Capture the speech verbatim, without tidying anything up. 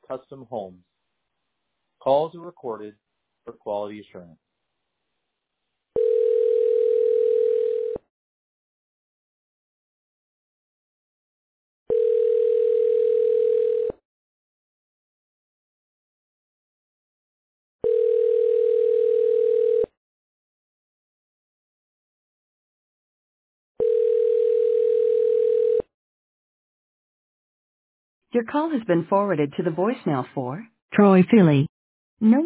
Custom Homes. Calls are recorded for quality assurance. Your call has been forwarded to the voicemail for Troy Philly. No